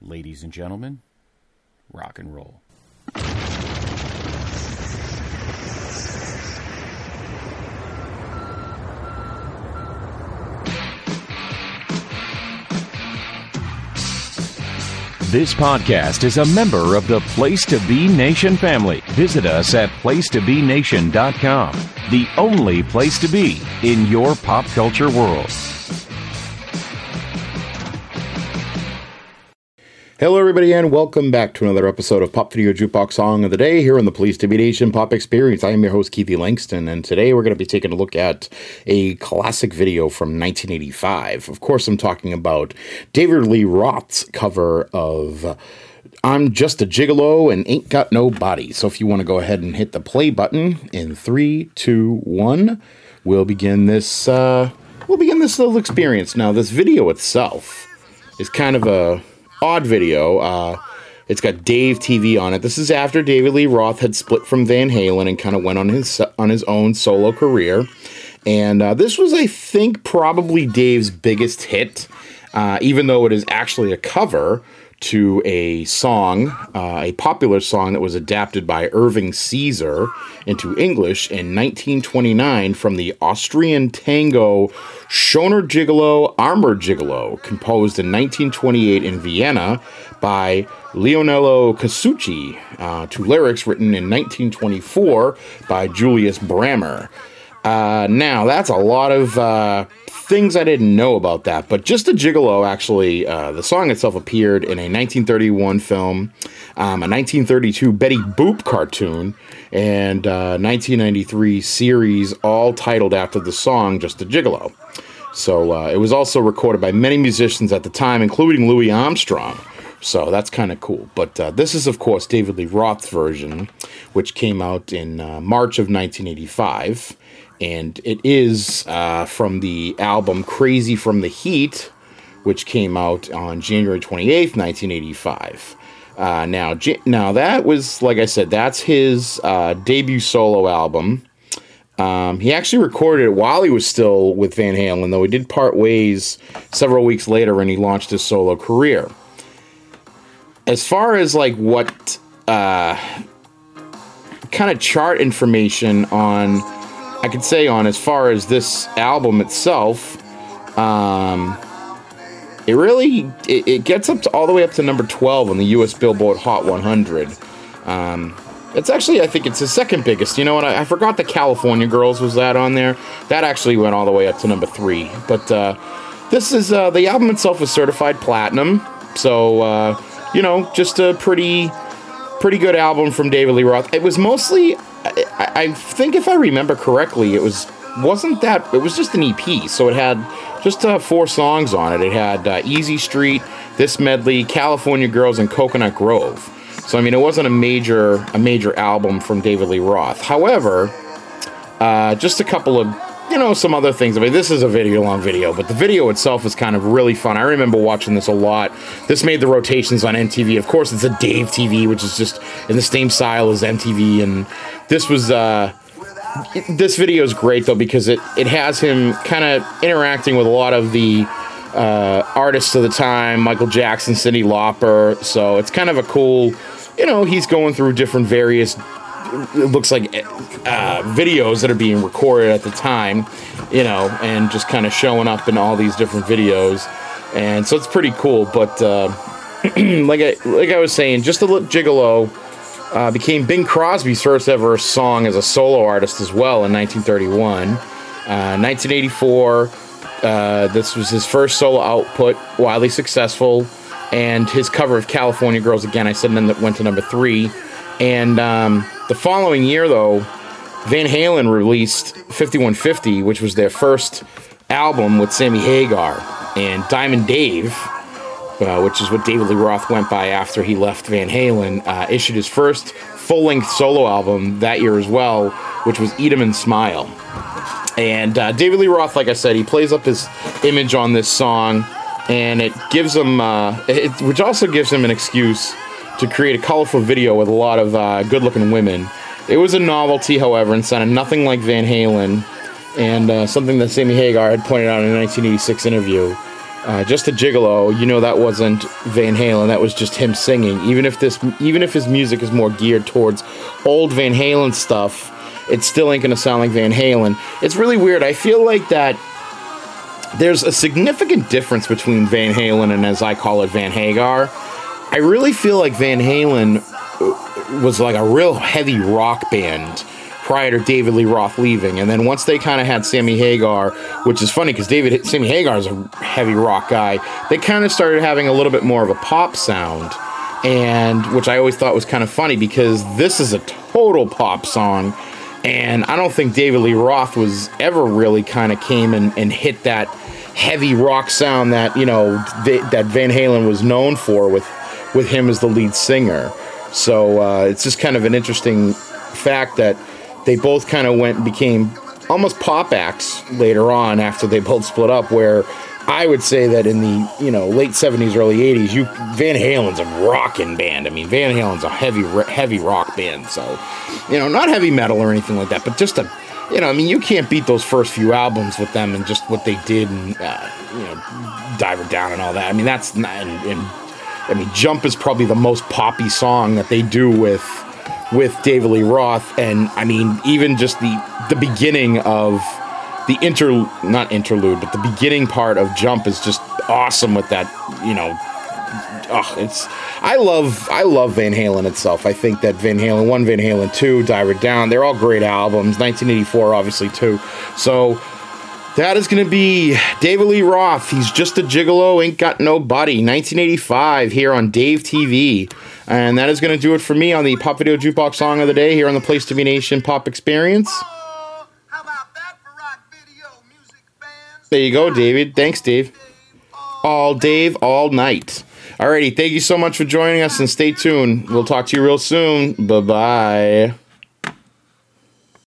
Ladies and gentlemen, rock and roll. This podcast is a member of the Place to Be Nation family. Visit us at placetobenation.com, the only place to be in your pop culture world. Hello, everybody, and welcome back to another episode of Pop Video Jukebox Song of the Day here on the Place to Be Nation Pop Experience. I am your host, Keithy Langston, and today we're going to be taking a look at a classic video from 1985. Of course, I'm talking about David Lee Roth's cover of I'm Just a Gigolo and Ain't Got No Body. So if you want to go ahead and hit the play button in 3, 2, 1, we'll begin this little experience. Now, this video itself is kind of a odd video. It's got Dave TV on it. This is after David Lee Roth had split from Van Halen and kind of went on his own solo career. And this was, I think, probably Dave's biggest hit, even though it is actually a cover to a song, a popular song that was adapted by Irving Caesar into English in 1929 from the Austrian tango Schöner Gigolo, Armer Gigolo, composed in 1928 in Vienna by Leonello Casucci, to lyrics written in 1924 by Julius Brammer. Now, that's a lot of things I didn't know about that, but Just a Gigolo, actually, the song itself appeared in a 1931 film, a 1932 Betty Boop cartoon, and 1993 series, all titled after the song Just a Gigolo. So it was also recorded by many musicians at the time, including Louis Armstrong. So that's kind of cool. But this is, of course, David Lee Roth's version, which came out in March of 1985. And it is from the album Crazy from the Heat, which came out on January 28th, 1985. Now that was, like I said, that's his debut solo album. He actually recorded it while he was still with Van Halen, though he did part ways several weeks later when he launched his solo career. As far as like what kind of chart information I could say on as far as this album itself, it gets up to all the way up to number 12 on the U.S. Billboard Hot 100. It's actually, I think it's the second biggest. You know what? I forgot the California Girls was that on there. That actually went all the way up to number 3. But this is the album itself is certified platinum. So just a pretty good album from David Lee Roth. It was mostly, I think if I remember correctly, it was just an EP. So it had just 4 songs on it. It had Easy Street, This Medley, California Girls, and Coconut Grove. So, I mean, it wasn't a major album from David Lee Roth. However, just a couple of, some other things. I mean, this is a long video, but the video itself is kind of really fun. I remember watching this a lot. This made the rotations on MTV. Of course, it's a Dave TV, which is just in the same style as MTV. And this was, this video is great, though, because it has him kind of interacting with a lot of the artists of the time, Michael Jackson, Cyndi Lauper. So it's kind of a cool, he's going through different various, it looks like videos that are being recorded at the time, and just kind of showing up in all these different videos. And so it's pretty cool. But like I was saying, Just a Gigolo became Bing Crosby's first ever song as a solo artist as well in 1931. 1984, this was his first solo output, wildly successful, and his cover of California Girls, again, I said, went to number 3. And the following year, though, Van Halen released 5150, which was their first album with Sammy Hagar. And Diamond Dave, which is what David Lee Roth went by after he left Van Halen, issued his first full-length solo album that year as well, which was Eat 'Em and Smile. And David Lee Roth, like I said, he plays up his image on this song, and it gives him, which also gives him an excuse to create a colorful video with a lot of good-looking women. It was a novelty, however, and sounded nothing like Van Halen, and something that Sammy Hagar had pointed out in a 1986 interview. Just a Gigolo, you know that wasn't Van Halen, that was just him singing. Even if his music is more geared towards old Van Halen stuff, it still ain't gonna sound like Van Halen. It's really weird. I feel like that there's a significant difference between Van Halen and, as I call it, Van Hagar. I really feel like Van Halen was like a real heavy rock band prior to David Lee Roth leaving, and then once they kind of had Sammy Hagar, which is funny because Sammy Hagar is a heavy rock guy, they kind of started having a little bit more of a pop sound, and which I always thought was kind of funny because this is a total pop song, and I don't think David Lee Roth was ever really kind of came and hit that heavy rock sound that, you know, that Van Halen was known for with him as the lead singer. So it's just kind of an interesting fact that they both kind of became almost pop acts later on after they both split up, where I would say that in the, you know, late 70s, early 80s, Van Halen's a rockin' band. I mean, Van Halen's a heavy rock band. So, you know, not heavy metal or anything like that, but just you know, I mean, you can't beat those first few albums with them and just what they did and, you know, Diver Down and all that. I mean, that's not, I mean, Jump is probably the most poppy song that they do with David Lee Roth, and I mean, even just the beginning of the not interlude, but the beginning part of Jump is just awesome with that, you know. I love Van Halen itself. I think that Van Halen 1, Van Halen 2, Diver Down, they're all great albums. 1984, obviously, too. So that is going to be David Lee Roth. He's just a gigolo, ain't got no body. 1985 here on Dave TV. And that is going to do it for me on the Pop Video Jukebox Song of the Day here on the Place to Be Nation Pop Experience. How about that for rock video music fans? There you go, David. Thanks, Dave. All Dave, all night. Alrighty, thank you so much for joining us, and stay tuned. We'll talk to you real soon. Bye-bye.